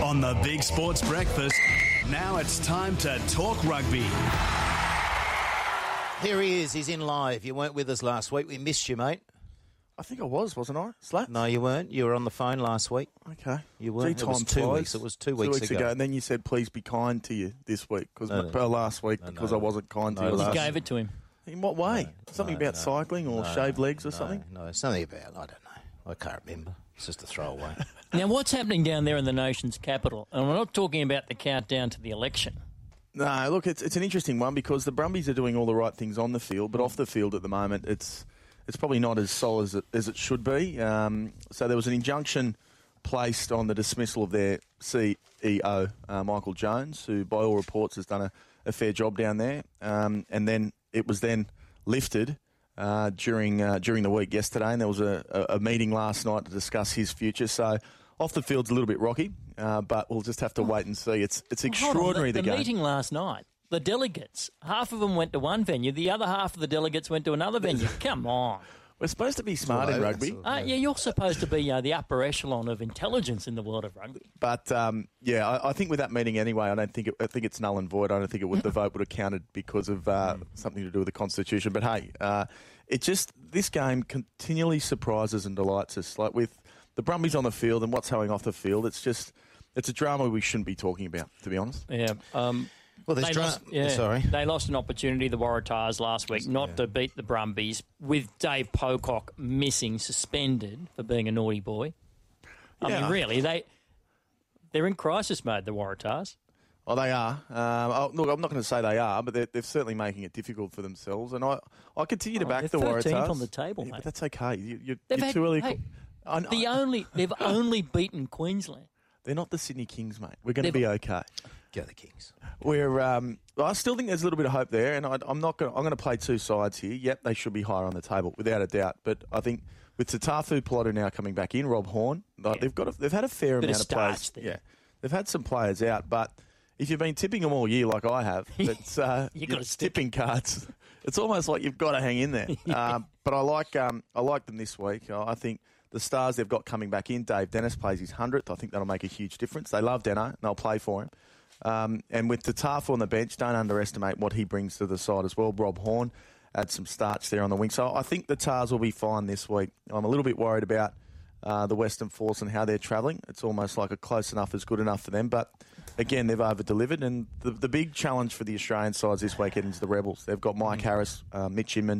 On the Big Sports Breakfast, now it's time to talk rugby. Here he is. He's in live. You weren't with us last week. We missed you, mate. I think I wasn't I? Slats? No, you weren't. You were on the phone last week. Okay. You weren't. It was 2 weeks. It was 2 weeks ago. And then you said, please be kind to you this week, last week, because I wasn't kind to you last week. You gave it to him. In what way? Something about cycling or shaved legs or something? No, something about, I don't know. I can't remember. It's just a throwaway. Now, what's happening down there in the nation's capital? And we're not talking about the countdown to the election. No, look, it's an interesting one because the Brumbies are doing all the right things on the field, but off the field at the moment, it's probably not as solid as it should be. So there was an injunction placed on the dismissal of their CEO, Michael Jones, who by all reports has done a fair job down there. And then it was then lifted during the week yesterday, and there was a meeting last night to discuss his future. So off the field's a little bit rocky, but we'll just have to wait and see. It's extraordinary. The meeting last night, the delegates, half of them went to one venue, the other half of the delegates went to another venue. Come on. We're supposed to be smart in rugby. You're supposed to be the upper echelon of intelligence in the world of rugby. But, I think with that meeting anyway, I think it's null and void. I don't think the vote would have counted because of something to do with the Constitution. But, hey, this game continually surprises and delights us. Like with the Brumbies on the field and what's going off the field, it's a drama we shouldn't be talking about, to be honest. Yeah. Well, They lost an opportunity, the Waratahs, last week, not to beat the Brumbies, with Dave Pocock missing, suspended for being a naughty boy. I mean, really, they're in crisis mode, the Waratahs. Oh, they are. Look, I'm not going to say they are, but they're certainly making it difficult for themselves. And I continue to back the Waratahs. They're 13th on the table, mate. But that's okay. You're too early. They've only beaten Queensland. They're not the Sydney Kings, mate. We're going to be okay. Go the Kings. I still think there's a little bit of hope there, and I'm going to play two sides here. Yep, they should be higher on the table, without a doubt. But I think with Tatafu Pilotu now coming back in, Rob Horn, they've had a fair amount of players. There. Yeah, they've had some players out, but if you've been tipping them all year like I have, it's tipping cards. It's almost like you've got to hang in there. But I like them this week. I think the stars they've got coming back in, Dave Dennis plays his 100th. I think that'll make a huge difference. They love Deno, and they'll play for him. And with Tatafu on the bench, don't underestimate what he brings to the side as well. Rob Horn adds some starch there on the wing. So I think the Tars will be fine this week. I'm a little bit worried about the Western Force and how they're travelling. It's almost like a close enough is good enough for them. But, again, they've over-delivered. And the big challenge for the Australian sides this weekend is the Rebels. They've got Mike Harris, Mitch Inman,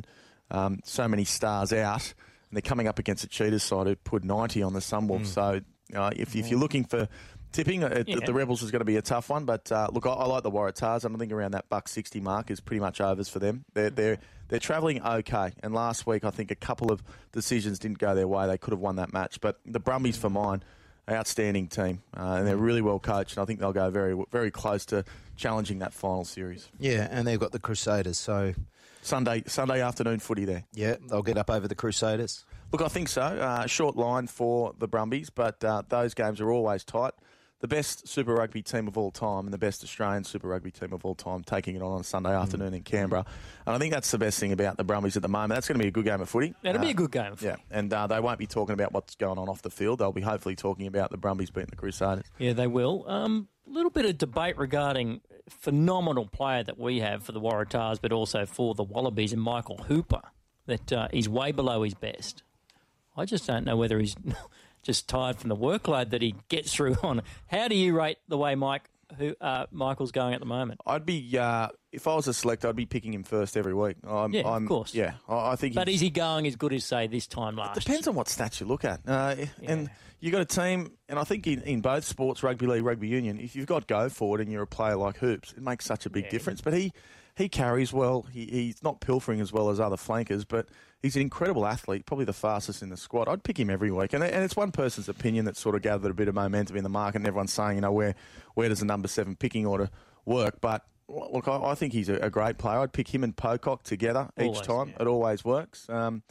so many stars out. And they're coming up against a Cheetahs side who put 90 on the Sunwolves. So if you're looking for tipping, the Rebels is going to be a tough one. But, look, I like the Waratahs. I think around that $1.60 mark is pretty much overs for them. They're travelling okay. And last week, I think a couple of decisions didn't go their way. They could have won that match. But the Brumbies, for mine, outstanding team. And they're really well coached. And I think they'll go very, very close to challenging that final series. Yeah, and they've got the Crusaders, so Sunday afternoon footy there. Yeah, they'll get up over the Crusaders. Look, I think so. Short line for the Brumbies, but those games are always tight. The best Super Rugby team of all time and the best Australian Super Rugby team of all time taking it on Sunday afternoon in Canberra. And I think that's the best thing about the Brumbies at the moment. That's going to be a good game of footy. It'll be a good game of footy. Yeah, and they won't be talking about what's going on off the field. They'll be hopefully talking about the Brumbies beating the Crusaders. Yeah, they will. A little bit of debate regarding a phenomenal player that we have for the Waratahs, but also for the Wallabies, and Michael Hooper, that he's way below his best. I just don't know whether he's just tired from the workload that he gets through on. How do you rate the way Michael's going at the moment? I'd be, if I was a selector, I'd be picking him first every week. Of course. Yeah, I think. But is he going as good as, say, this time last year? Depends on what stats you look at. And you got a team, and I think in both sports, rugby league, rugby union, if you've got go forward and you're a player like Hoops, it makes such a big difference. But he carries well. He's not pilfering as well as other flankers, but he's an incredible athlete, probably the fastest in the squad. I'd pick him every week. And it's one person's opinion that's sort of gathered a bit of momentum in the market, and everyone's saying, where does the number 7 picking order work? But, look, I think he's a great player. I'd pick him and Pocock together each time. Yeah. It always works.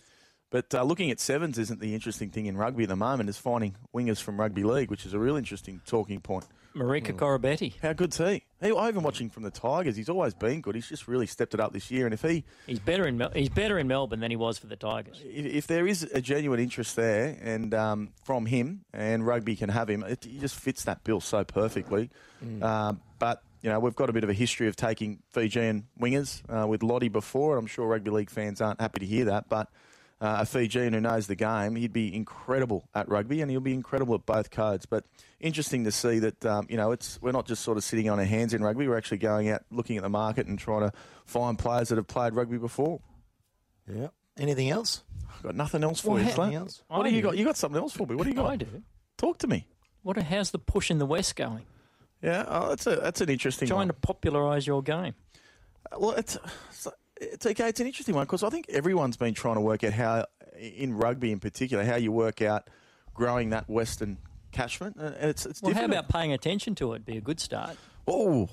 But looking at sevens isn't the interesting thing in rugby at the moment, is finding wingers from rugby league, which is a real interesting talking point. Marika Korobetti. How good's he? I even watching from the Tigers. He's always been good. He's just really stepped it up this year. And if he's better in Melbourne than he was for the Tigers. If there is a genuine interest there, and from him, and rugby can have him, he just fits that bill so perfectly. But we've got a bit of a history of taking Fijian wingers with Lottie before. I'm sure rugby league fans aren't happy to hear that, but a Fijian who knows the game, he'd be incredible at rugby, and he'll be incredible at both codes. But interesting to see that we're not just sort of sitting on our hands in rugby. We're actually going out, looking at the market, and trying to find players that have played rugby before. Yeah. Anything else? I've got nothing else for you, Slam. What do you got? You got something else for me? What do you got? I do. Talk to me. How's the push in the West going? Yeah, that's an interesting one. Trying to popularise your game. Well, it's okay. It's an interesting one because I think everyone's been trying to work out how, in rugby in particular, how you work out growing that Western catchment. And it's difficult. How about paying attention to it? Be a good start. Oh,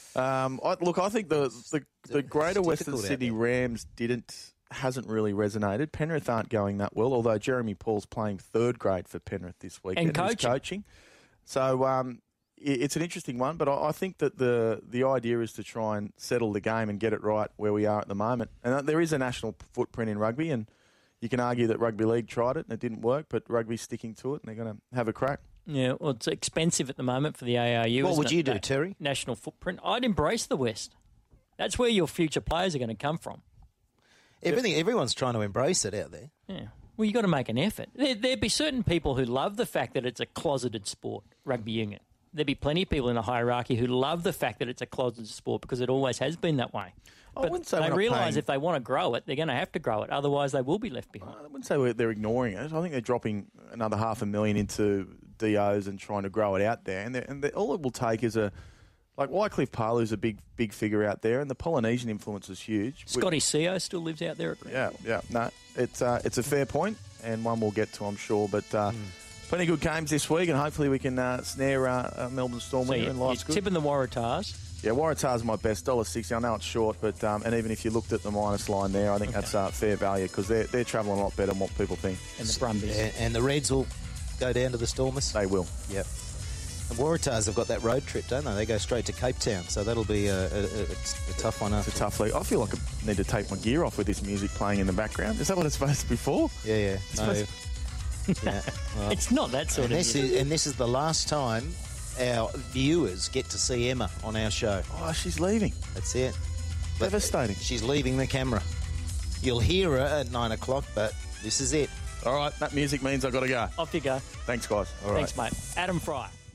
I think the Greater Western Sydney Rams hasn't really resonated. Penrith aren't going that well, although Jeremy Paul's playing third grade for Penrith this week and coaching. So it's an interesting one, but I think that the idea is to try and settle the game and get it right where we are at the moment. And there is a national footprint in rugby, and you can argue that rugby league tried it and it didn't work, but rugby's sticking to it and they're going to have a crack. Yeah, well, it's expensive at the moment for the ARU. What would you do, Terry? National footprint. I'd embrace the West. That's where your future players are going to come from. Everyone's trying to embrace it out there. Yeah. Well, you've got to make an effort. There'd be certain people who love the fact that it's a closeted sport, rugby union. There'd be plenty of people in a hierarchy who love the fact that it's a closeted sport because it always has been that way. But they realise if they want to grow it, they're going to have to grow it. Otherwise, they will be left behind. I wouldn't say they're ignoring it. I think they're dropping another $500,000 into DOs and trying to grow it out there. And all it will take is like Wycliffe Palu's a big figure out there, and the Polynesian influence is huge. Scotty Seo still lives out there. Yeah. No, it's a fair point, and one we'll get to, I'm sure. But plenty of good games this week, and hopefully we can snare Melbourne Storm winner and life's good. Tipping the Waratahs. Yeah, Waratahs my best, $1.60. I know it's short, but and even if you looked at the minus line there, I think that's fair value because they're travelling a lot better than what people think. And the Brumbies. And the Reds will go down to the Stormers? They will. Yep. The Waratahs have got that road trip, don't they? They go straight to Cape Town, so that'll be a tough one after. It's a tough league. I feel like I need to take my gear off with this music playing in the background. Is that what it's supposed to be for? Yeah. No. Yeah. Well, it's not that sort of music. And this is the last time our viewers get to see Emma on our show. Oh, she's leaving. That's it. Devastating. She's leaving the camera. You'll hear her at 9 o'clock, but this is it. All right, that music means I've got to go. Off you go. Thanks, guys. Thanks, mate. Adam Fryer.